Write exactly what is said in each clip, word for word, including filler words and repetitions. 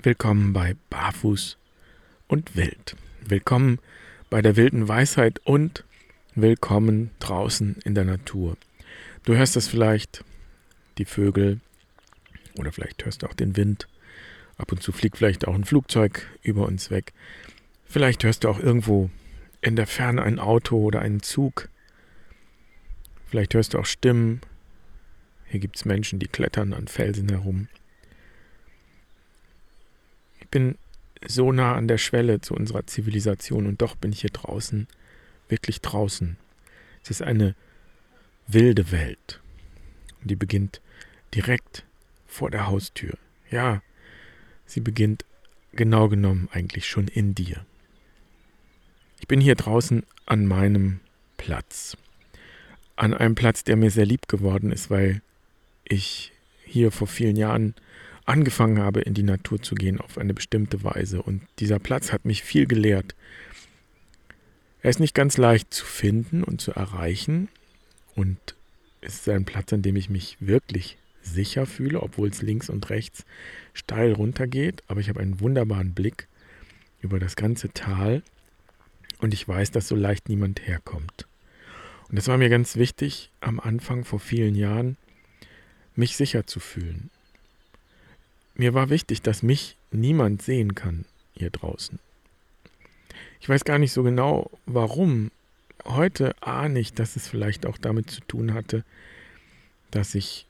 Willkommen bei Barfuß und Wild. Willkommen bei der wilden Weisheit und willkommen draußen in der Natur. Du hörst das vielleicht, die Vögel, oder vielleicht hörst du auch den Wind. Ab und zu fliegt vielleicht auch ein Flugzeug über uns weg. Vielleicht hörst du auch irgendwo in der Ferne ein Auto oder einen Zug. Vielleicht hörst du auch Stimmen. Hier gibt es Menschen, die klettern an Felsen herum. Ich bin so nah an der Schwelle zu unserer Zivilisation und doch bin ich hier draußen, wirklich draußen. Es ist eine wilde Welt. Und die beginnt direkt vor der Haustür. Ja, sie beginnt genau genommen eigentlich schon in dir. Ich bin hier draußen an meinem Platz. An einem Platz, der mir sehr lieb geworden ist, weil ich hier vor vielen Jahren angefangen habe, in die Natur zu gehen auf eine bestimmte Weise. Und dieser Platz hat mich viel gelehrt. Er ist nicht ganz leicht zu finden und zu erreichen. Und es ist ein Platz, an dem ich mich wirklich sicher fühle, obwohl es links und rechts steil runtergeht. Aber ich habe einen wunderbaren Blick über das ganze Tal. Und ich weiß, dass so leicht niemand herkommt. Und das war mir ganz wichtig, am Anfang vor vielen Jahren, mich sicher zu fühlen. Mir war wichtig, dass mich niemand sehen kann hier draußen. Ich weiß gar nicht so genau, warum. Heute ahne ich, dass es vielleicht auch damit zu tun hatte, dass ich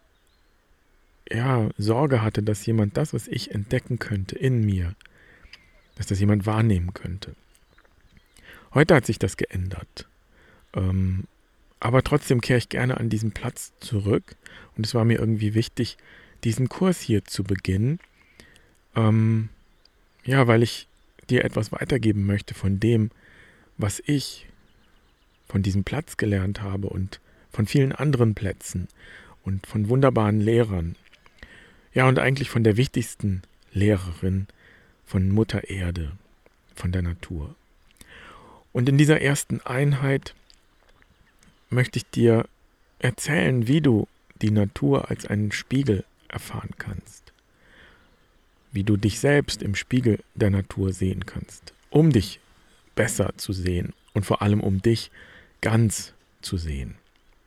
ja Sorge hatte, dass jemand das, was ich entdecken könnte in mir, dass das jemand wahrnehmen könnte. Heute hat sich das geändert. Ähm, aber trotzdem kehre ich gerne an diesen Platz zurück. Und es war mir irgendwie wichtig, diesen Kurs hier zu beginnen. Ähm, ja, weil ich dir etwas weitergeben möchte von dem, was ich von diesem Platz gelernt habe und von vielen anderen Plätzen und von wunderbaren Lehrern. Ja, und eigentlich von der wichtigsten Lehrerin, von Mutter Erde, von der Natur. Und in dieser ersten Einheit möchte ich dir erzählen, wie du die Natur als einen Spiegel erfahren kannst. Wie du dich selbst im Spiegel der Natur sehen kannst, um dich besser zu sehen und vor allem um dich ganz zu sehen.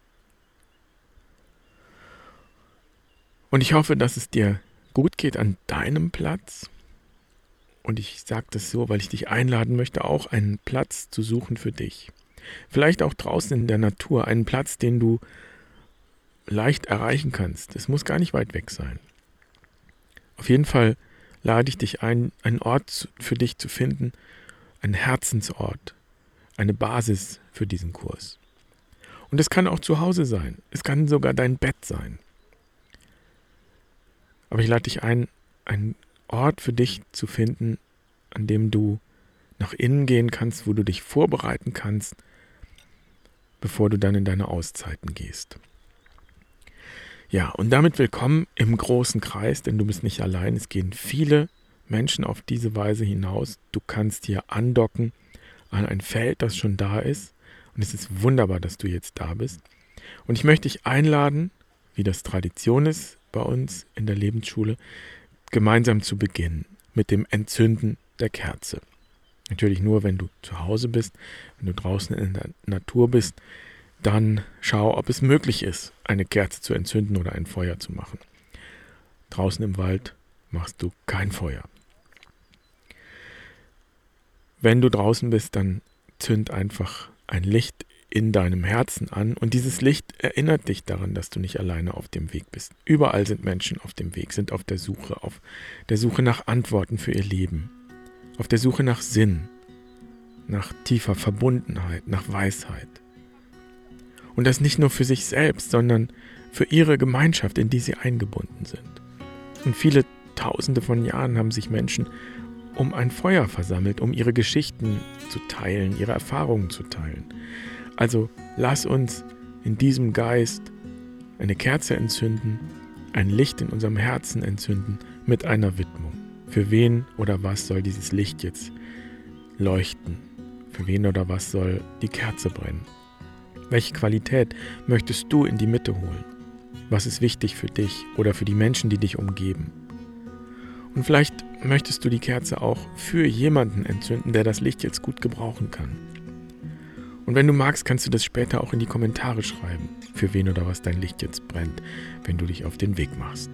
Und ich hoffe, dass es dir gut geht an deinem Platz. Und ich sage das so, weil ich dich einladen möchte, auch einen Platz zu suchen für dich. Vielleicht auch draußen in der Natur, einen Platz, den du leicht erreichen kannst. Es muss gar nicht weit weg sein. Auf jeden Fall lade ich dich ein, einen Ort für dich zu finden, einen Herzensort, eine Basis für diesen Kurs. Und es kann auch zu Hause sein. Es kann sogar dein Bett sein. Aber ich lade dich ein, einen Ort für dich zu finden, an dem du nach innen gehen kannst, wo du dich vorbereiten kannst, bevor du dann in deine Auszeiten gehst. Ja, und damit willkommen im großen Kreis, denn du bist nicht allein. Es gehen viele Menschen auf diese Weise hinaus. Du kannst hier andocken an ein Feld, das schon da ist. Und es ist wunderbar, dass du jetzt da bist. Und ich möchte dich einladen, wie das Tradition ist bei uns in der Lebensschule, gemeinsam zu beginnen mit dem Entzünden der Kerze. Natürlich nur, wenn du zu Hause bist, wenn du draußen in der Natur bist, dann schau, ob es möglich ist, eine Kerze zu entzünden oder ein Feuer zu machen. Draußen im Wald machst du kein Feuer. Wenn du draußen bist, dann zünd einfach ein Licht in deinem Herzen an und dieses Licht erinnert dich daran, dass du nicht alleine auf dem Weg bist. Überall sind Menschen auf dem Weg, sind auf der Suche, auf der Suche nach Antworten für ihr Leben, auf der Suche nach Sinn, nach tiefer Verbundenheit, nach Weisheit. Und das nicht nur für sich selbst, sondern für ihre Gemeinschaft, in die sie eingebunden sind. Und viele Tausende von Jahren haben sich Menschen um ein Feuer versammelt, um ihre Geschichten zu teilen, ihre Erfahrungen zu teilen. Also lass uns in diesem Geist eine Kerze entzünden, ein Licht in unserem Herzen entzünden mit einer Widmung. Für wen oder was soll dieses Licht jetzt leuchten? Für wen oder was soll die Kerze brennen? Welche Qualität möchtest du in die Mitte holen? Was ist wichtig für dich oder für die Menschen, die dich umgeben? Und vielleicht möchtest du die Kerze auch für jemanden entzünden, der das Licht jetzt gut gebrauchen kann. Und wenn du magst, kannst du das später auch in die Kommentare schreiben, für wen oder was dein Licht jetzt brennt, wenn du dich auf den Weg machst.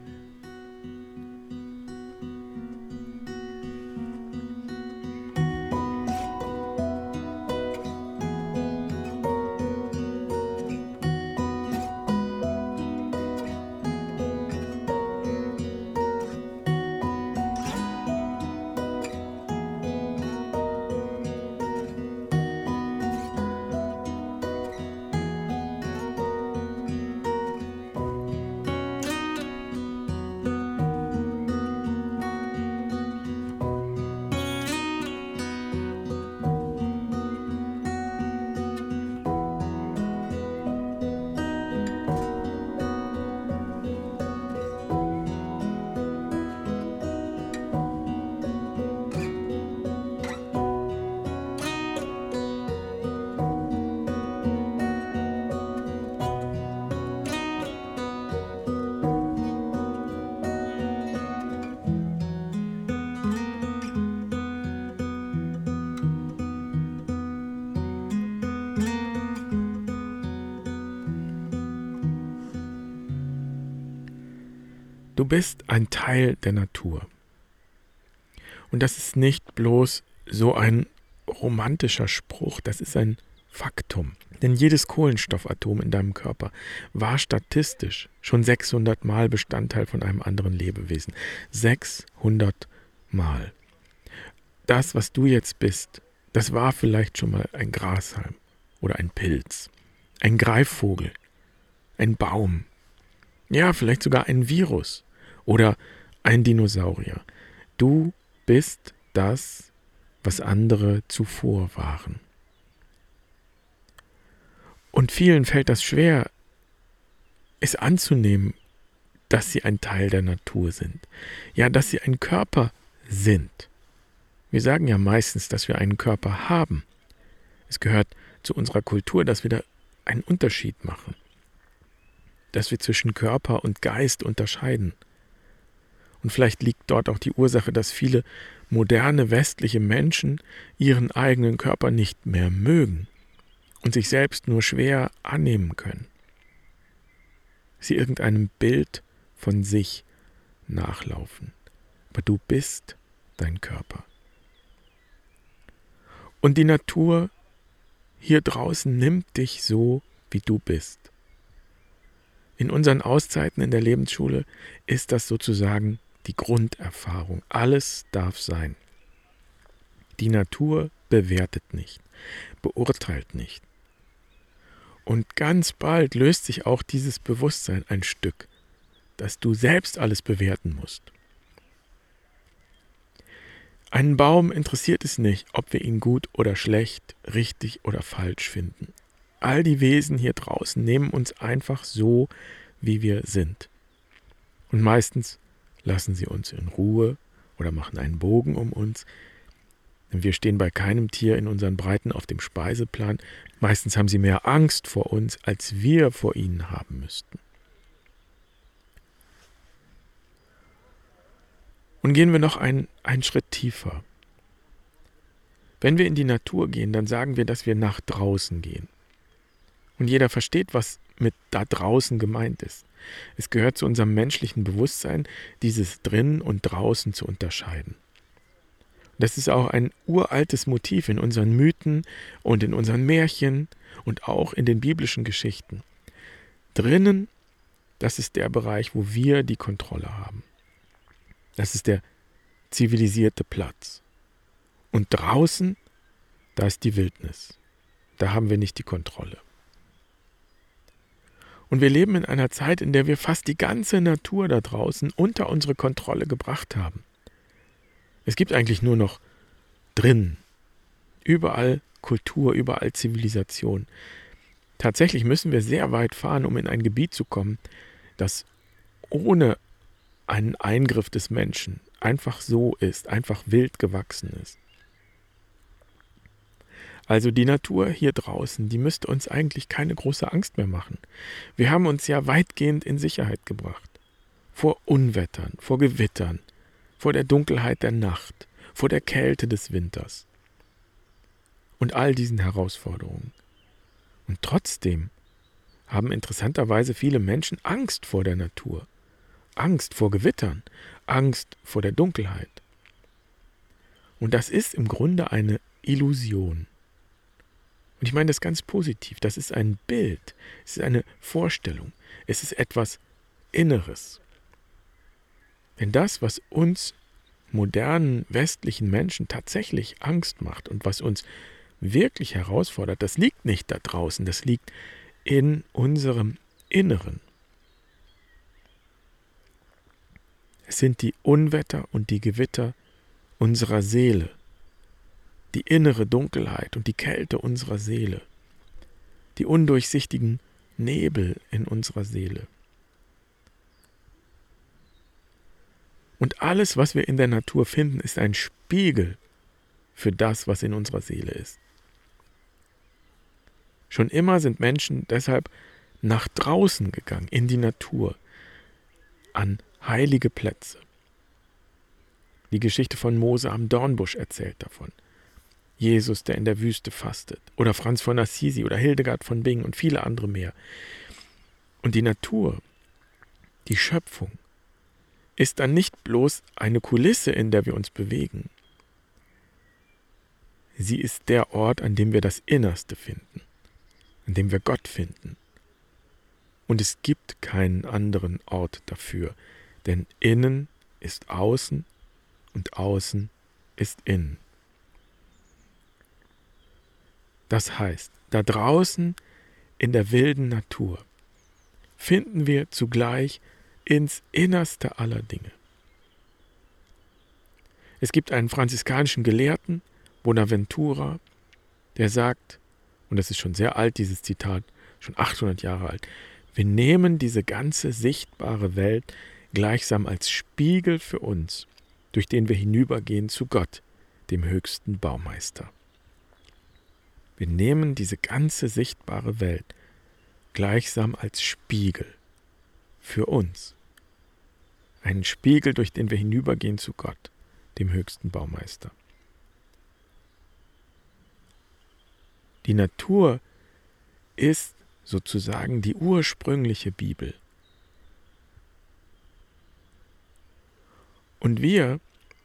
Du bist ein Teil der Natur. Und das ist nicht bloß so ein romantischer Spruch, das ist ein Faktum. Denn jedes Kohlenstoffatom in deinem Körper war statistisch schon sechshundert Mal Bestandteil von einem anderen Lebewesen. sechshundert Mal. Das, was du jetzt bist, das war vielleicht schon mal ein Grashalm oder ein Pilz, ein Greifvogel, ein Baum, ja, vielleicht sogar ein Virus oder ein Dinosaurier. Du bist das, was andere zuvor waren. Und vielen fällt das schwer, es anzunehmen, dass sie ein Teil der Natur sind. Ja, dass sie ein Körper sind. Wir sagen ja meistens, dass wir einen Körper haben. Es gehört zu unserer Kultur, dass wir da einen Unterschied machen. Dass wir zwischen Körper und Geist unterscheiden. Und vielleicht liegt dort auch die Ursache, dass viele moderne westliche Menschen ihren eigenen Körper nicht mehr mögen und sich selbst nur schwer annehmen können. Sie irgendeinem Bild von sich nachlaufen. Aber du bist dein Körper. Und die Natur hier draußen nimmt dich so, wie du bist. In unseren Auszeiten in der Lebensschule ist das sozusagen die Grunderfahrung. Alles darf sein. Die Natur bewertet nicht, beurteilt nicht. Und ganz bald löst sich auch dieses Bewusstsein ein Stück, dass du selbst alles bewerten musst. Einen Baum interessiert es nicht, ob wir ihn gut oder schlecht, richtig oder falsch finden. All die Wesen hier draußen nehmen uns einfach so, wie wir sind. Und meistens lassen sie uns in Ruhe oder machen einen Bogen um uns. Denn wir stehen bei keinem Tier in unseren Breiten auf dem Speiseplan. Meistens haben sie mehr Angst vor uns, als wir vor ihnen haben müssten. Und gehen wir noch einen, einen Schritt tiefer. Wenn wir in die Natur gehen, dann sagen wir, dass wir nach draußen gehen. Und jeder versteht, was mit da draußen gemeint ist. Es gehört zu unserem menschlichen Bewusstsein, dieses drinnen und draußen zu unterscheiden. Das ist auch ein uraltes Motiv in unseren Mythen und in unseren Märchen und auch in den biblischen Geschichten. Drinnen, das ist der Bereich, wo wir die Kontrolle haben. Das ist der zivilisierte Platz. Und draußen, da ist die Wildnis. Da haben wir nicht die Kontrolle. Und wir leben in einer Zeit, in der wir fast die ganze Natur da draußen unter unsere Kontrolle gebracht haben. Es gibt eigentlich nur noch drin, überall Kultur, überall Zivilisation. Tatsächlich müssen wir sehr weit fahren, um in ein Gebiet zu kommen, das ohne einen Eingriff des Menschen einfach so ist, einfach wild gewachsen ist. Also die Natur hier draußen, die müsste uns eigentlich keine große Angst mehr machen. Wir haben uns ja weitgehend in Sicherheit gebracht. Vor Unwettern, vor Gewittern, vor der Dunkelheit der Nacht, vor der Kälte des Winters und all diesen Herausforderungen. Und trotzdem haben interessanterweise viele Menschen Angst vor der Natur, Angst vor Gewittern, Angst vor der Dunkelheit. Und das ist im Grunde eine Illusion. Und ich meine das ganz positiv. Das ist ein Bild, es ist eine Vorstellung, es ist etwas Inneres. Denn das, was uns modernen westlichen Menschen tatsächlich Angst macht und was uns wirklich herausfordert, das liegt nicht da draußen, das liegt in unserem Inneren. Es sind die Unwetter und die Gewitter unserer Seele, die innere Dunkelheit und die Kälte unserer Seele, die undurchsichtigen Nebel in unserer Seele. Und alles, was wir in der Natur finden, ist ein Spiegel für das, was in unserer Seele ist. Schon immer sind Menschen deshalb nach draußen gegangen, in die Natur, an heilige Plätze. Die Geschichte von Mose am Dornbusch erzählt davon. Jesus, der in der Wüste fastet. Oder Franz von Assisi oder Hildegard von Bingen und viele andere mehr. Und die Natur, die Schöpfung, ist dann nicht bloß eine Kulisse, in der wir uns bewegen. Sie ist der Ort, an dem wir das Innerste finden, an dem wir Gott finden. Und es gibt keinen anderen Ort dafür, denn innen ist außen und außen ist innen. Das heißt, da draußen in der wilden Natur finden wir zugleich ins Innerste aller Dinge. Es gibt einen franziskanischen Gelehrten, Bonaventura, der sagt, und das ist schon sehr alt, dieses Zitat, schon achthundert Jahre alt, wir nehmen diese ganze sichtbare Welt gleichsam als Spiegel für uns, durch den wir hinübergehen zu Gott, dem höchsten Baumeister. Wir nehmen diese ganze sichtbare Welt gleichsam als Spiegel für uns. Einen Spiegel, durch den wir hinübergehen zu Gott, dem höchsten Baumeister. Die Natur ist sozusagen die ursprüngliche Bibel. Und wir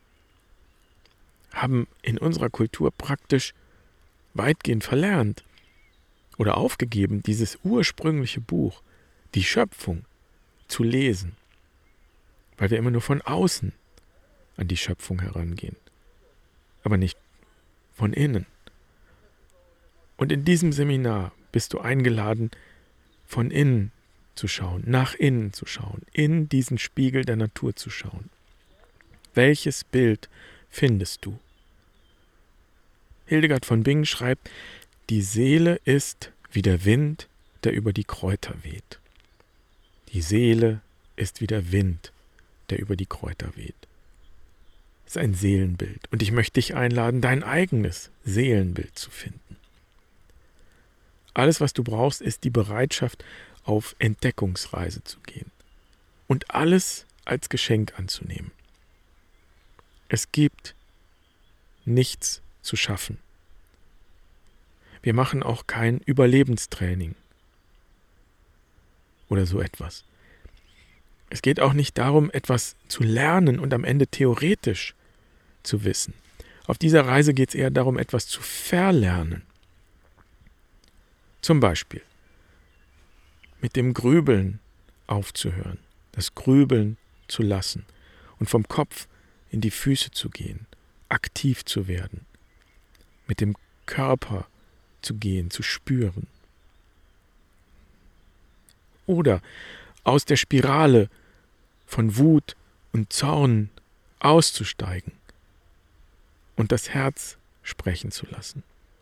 haben in unserer Kultur praktisch weitgehend verlernt oder aufgegeben, dieses ursprüngliche Buch, die Schöpfung, zu lesen, weil wir immer nur von außen an die Schöpfung herangehen, aber nicht von innen. Und in diesem Seminar bist du eingeladen, von innen zu schauen, nach innen zu schauen, in diesen Spiegel der Natur zu schauen. Welches Bild findest du? Hildegard von Bingen schreibt, die Seele ist wie der Wind, der über die Kräuter weht. Die Seele ist wie der Wind, der über die Kräuter weht. Das ist ein Seelenbild. Und ich möchte dich einladen, dein eigenes Seelenbild zu finden. Alles, was du brauchst, ist die Bereitschaft, auf Entdeckungsreise zu gehen. Und alles als Geschenk anzunehmen. Es gibt nichts zu schaffen. Wir machen auch kein Überlebenstraining oder so etwas. Es geht auch nicht darum, etwas zu lernen und am Ende theoretisch zu wissen. Auf dieser Reise geht es eher darum, etwas zu verlernen. Zum Beispiel mit dem Grübeln aufzuhören, das Grübeln zu lassen und vom Kopf in die Füße zu gehen, aktiv zu werden, mit dem Körper zu gehen, zu spüren. Oder aus der Spirale von Wut und Zorn auszusteigen und das Herz sprechen zu lassen.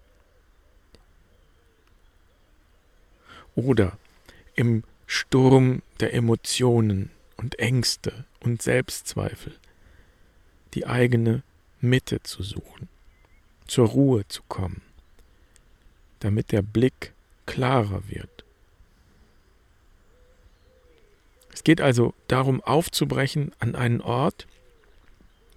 Oder im Sturm der Emotionen und Ängste und Selbstzweifel die eigene Mitte zu suchen, zur Ruhe zu kommen, damit der Blick klarer wird. Es geht also darum, aufzubrechen an einen Ort,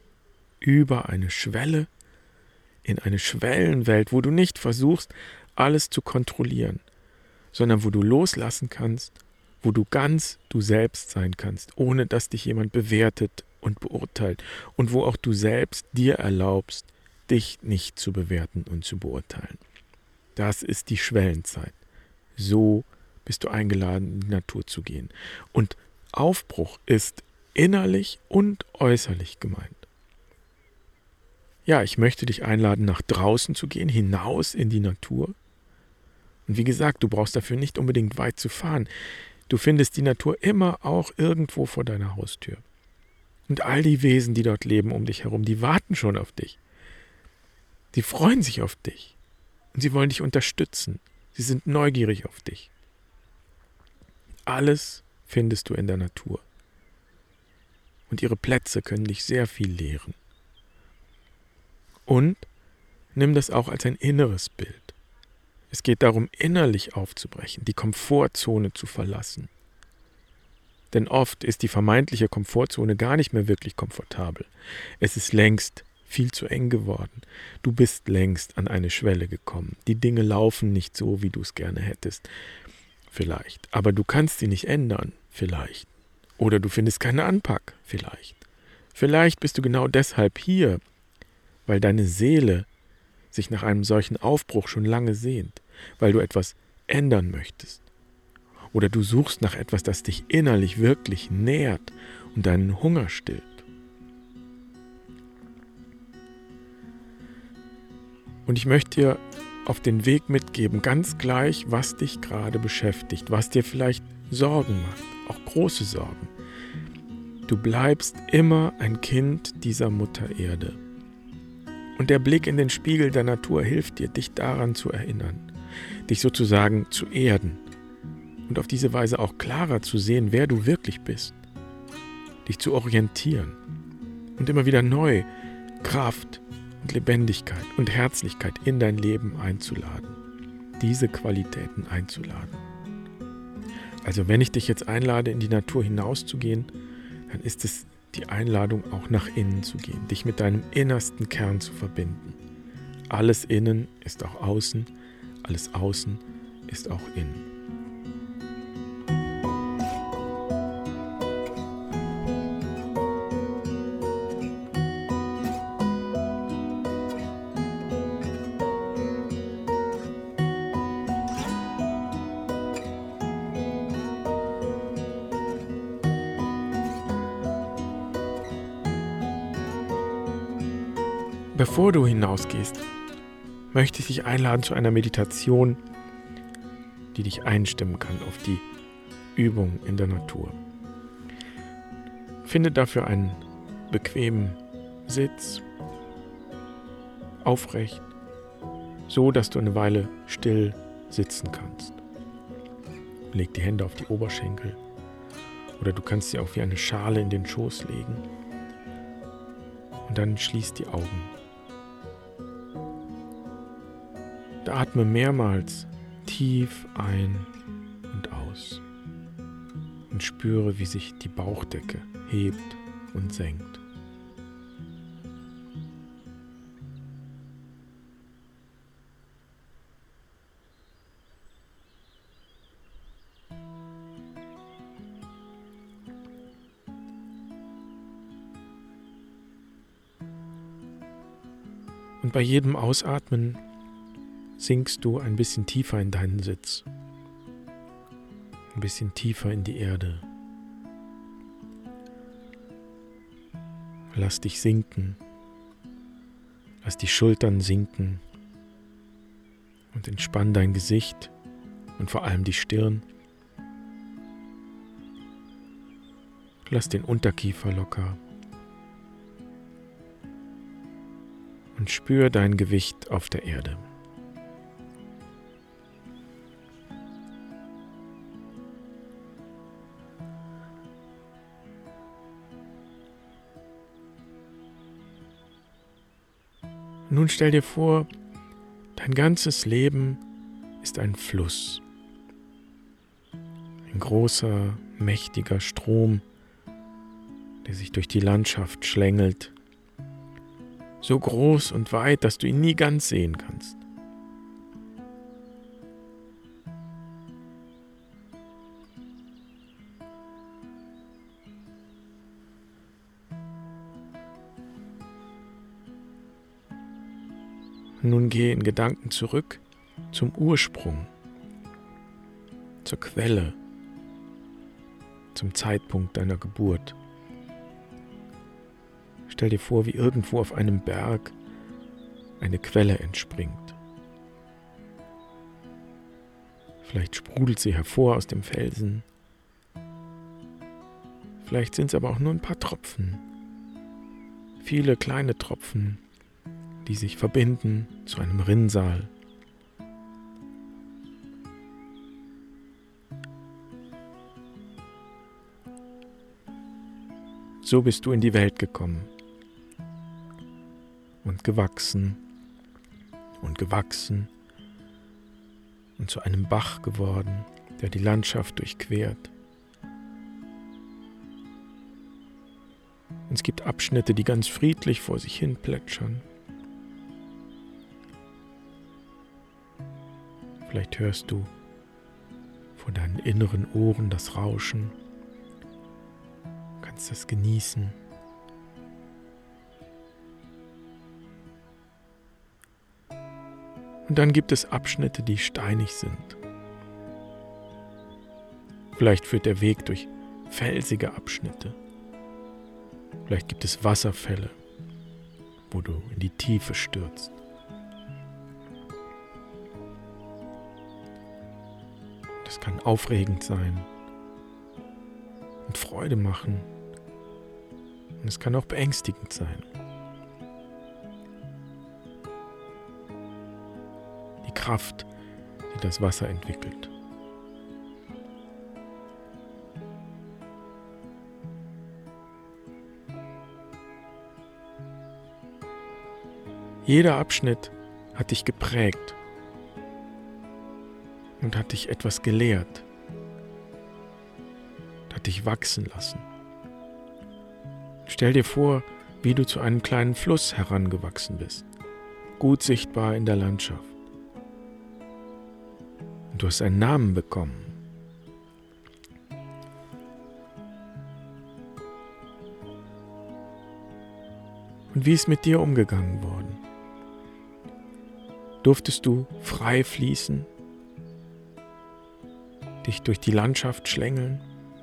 über eine Schwelle in eine Schwellenwelt, wo du nicht versuchst, alles zu kontrollieren, sondern wo du loslassen kannst, wo du ganz du selbst sein kannst, ohne dass dich jemand bewertet und beurteilt und wo auch du selbst dir erlaubst, dich nicht zu bewerten und zu beurteilen. Das ist die Schwellenzeit. So bist du eingeladen, in die Natur zu gehen. Und Aufbruch ist innerlich und äußerlich gemeint. Ja, ich möchte dich einladen, nach draußen zu gehen, hinaus in die Natur. Und wie gesagt, du brauchst dafür nicht unbedingt weit zu fahren. Du findest die Natur immer auch irgendwo vor deiner Haustür. Und all die Wesen, die dort leben um dich herum, die warten schon auf dich. Sie freuen sich auf dich. Und sie wollen dich unterstützen. Sie sind neugierig auf dich. Alles findest du in der Natur. Und ihre Plätze können dich sehr viel lehren. Und nimm das auch als ein inneres Bild. Es geht darum, innerlich aufzubrechen, die Komfortzone zu verlassen. Denn oft ist die vermeintliche Komfortzone gar nicht mehr wirklich komfortabel. Es ist längst viel zu eng geworden. Du bist längst an eine Schwelle gekommen. Die Dinge laufen nicht so, wie du es gerne hättest. Vielleicht. Aber du kannst sie nicht ändern. Vielleicht. Oder du findest keinen Anpack. Vielleicht. Vielleicht bist du genau deshalb hier, weil deine Seele sich nach einem solchen Aufbruch schon lange sehnt, weil du etwas ändern möchtest. Oder du suchst nach etwas, das dich innerlich wirklich nährt und deinen Hunger stillt. Und ich möchte dir auf den Weg mitgeben, ganz gleich, was dich gerade beschäftigt, was dir vielleicht Sorgen macht, auch große Sorgen. Du bleibst immer ein Kind dieser Mutter Erde. Und der Blick in den Spiegel der Natur hilft dir, dich daran zu erinnern, dich sozusagen zu erden und auf diese Weise auch klarer zu sehen, wer du wirklich bist, dich zu orientieren und immer wieder neu Kraft und Lebendigkeit und Herzlichkeit in dein Leben einzuladen, diese Qualitäten einzuladen. Also wenn ich dich jetzt einlade, in die Natur hinauszugehen, dann ist es die Einladung, auch nach innen zu gehen, dich mit deinem innersten Kern zu verbinden. Alles innen ist auch außen, alles außen ist auch innen. Bevor du hinausgehst, möchte ich dich einladen zu einer Meditation, die dich einstimmen kann auf die Übung in der Natur. Finde dafür einen bequemen Sitz, aufrecht, so dass du eine Weile still sitzen kannst. Leg die Hände auf die Oberschenkel oder du kannst sie auch wie eine Schale in den Schoß legen und dann schließ die Augen. Atme mehrmals tief ein und aus und spüre, wie sich die Bauchdecke hebt und senkt. Und bei jedem Ausatmen sinkst du ein bisschen tiefer in deinen Sitz, ein bisschen tiefer in die Erde. Lass dich sinken, lass die Schultern sinken und entspann dein Gesicht und vor allem die Stirn. Lass den Unterkiefer locker und spür dein Gewicht auf der Erde. Nun stell dir vor, dein ganzes Leben ist ein Fluss. Ein großer, mächtiger Strom, der sich durch die Landschaft schlängelt so groß und weit, dass du ihn nie ganz sehen kannst. Nun geh in Gedanken zurück zum Ursprung, zur Quelle, zum Zeitpunkt deiner Geburt. Stell dir vor, wie irgendwo auf einem Berg eine Quelle entspringt. Vielleicht sprudelt sie hervor aus dem Felsen. Vielleicht sind es aber auch nur ein paar Tropfen. Viele kleine Tropfen, die sich verbinden zu einem Rinnsal. So bist du in die Welt gekommen und gewachsen und gewachsen und zu einem Bach geworden, der die Landschaft durchquert. Und es gibt Abschnitte, die ganz friedlich vor sich hin plätschern. Vielleicht hörst du vor deinen inneren Ohren das Rauschen, kannst das genießen. Und dann gibt es Abschnitte, die steinig sind. Vielleicht führt der Weg durch felsige Abschnitte. Vielleicht gibt es Wasserfälle, wo du in die Tiefe stürzt. Das kann aufregend sein und Freude machen. Und es kann auch beängstigend sein. Die Kraft, die das Wasser entwickelt. Jeder Abschnitt hat dich geprägt und hat dich etwas gelehrt, hat dich wachsen lassen. Stell dir vor, wie du zu einem kleinen Fluss herangewachsen bist, gut sichtbar in der Landschaft. Und du hast einen Namen bekommen. Und wie ist mit dir umgegangen worden? Durftest du frei fließen, dich durch die Landschaft schlängeln,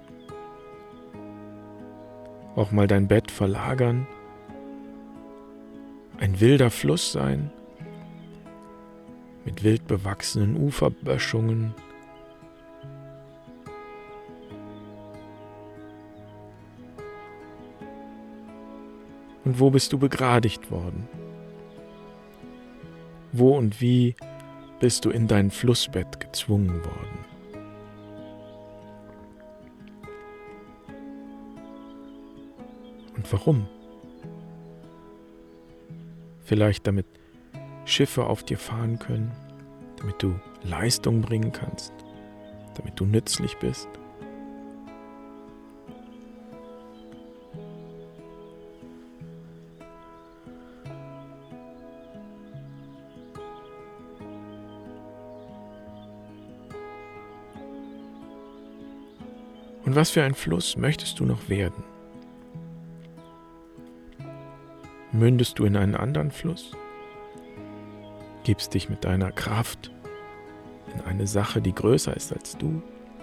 auch mal dein Bett verlagern, ein wilder Fluss sein, mit wild bewachsenen Uferböschungen, und wo bist du begradigt worden? Wo und wie bist du in dein Flussbett gezwungen worden? Und warum? Vielleicht damit Schiffe auf dir fahren können, damit du Leistung bringen kannst, damit du nützlich bist. Und was für ein Fluss möchtest du noch werden? Mündest du in einen anderen Fluss? Gibst dich mit deiner Kraft in eine Sache, die größer ist als du?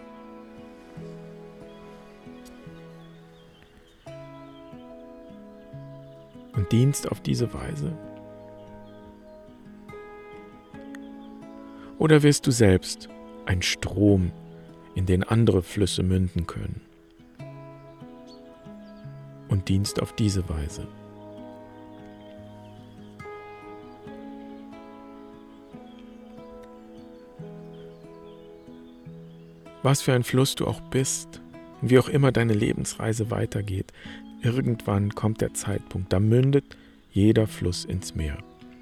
Und dienst auf diese Weise? Oder wirst du selbst ein Strom, in den andere Flüsse münden können, und dienst auf diese Weise? Was für ein Fluss du auch bist, wie auch immer deine Lebensreise weitergeht, irgendwann kommt der Zeitpunkt, da mündet jeder Fluss ins Meer.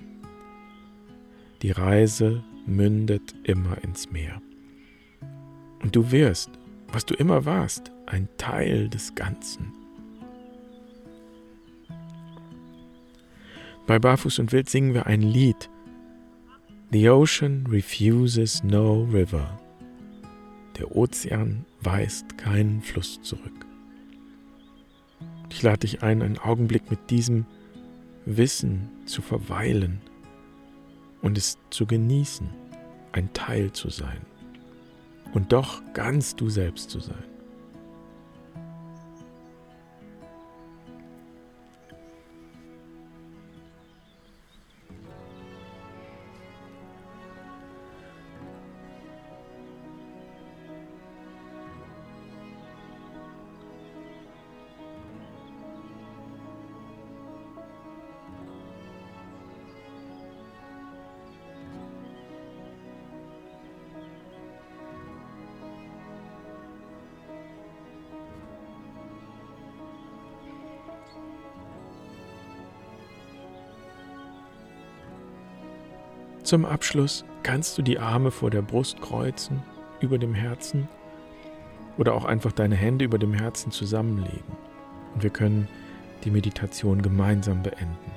Die Reise mündet immer ins Meer. Und du wirst, was du immer warst, ein Teil des Ganzen. Bei Barfuß und Wild singen wir ein Lied. The ocean refuses no river. Der Ozean weist keinen Fluss zurück. Ich lade dich ein, einen Augenblick mit diesem Wissen zu verweilen und es zu genießen, ein Teil zu sein und doch ganz du selbst zu sein. Zum Abschluss kannst du die Arme vor der Brust kreuzen, über dem Herzen, oder auch einfach deine Hände über dem Herzen zusammenlegen. Und wir können die Meditation gemeinsam beenden.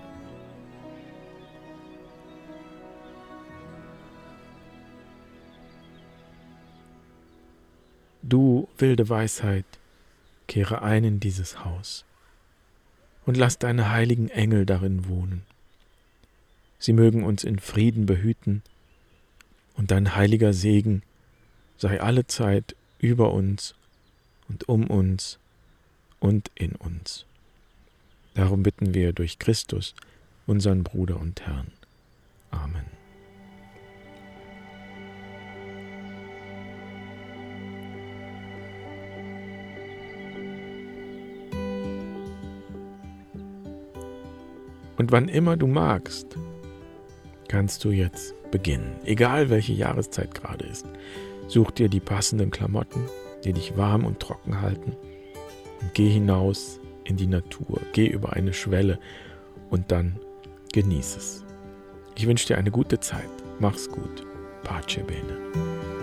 Du, wilde Weisheit, kehre ein in dieses Haus und lass deine heiligen Engel darin wohnen. Sie mögen uns in Frieden behüten und dein heiliger Segen sei allezeit über uns und um uns und in uns. Darum bitten wir durch Christus, unseren Bruder und Herrn. Amen. Und wann immer du magst, kannst du jetzt beginnen. Egal welche Jahreszeit gerade ist. Such dir die passenden Klamotten, die dich warm und trocken halten und geh hinaus in die Natur. Geh über eine Schwelle und dann genieß es. Ich wünsche dir eine gute Zeit. Mach's gut. Pace bene.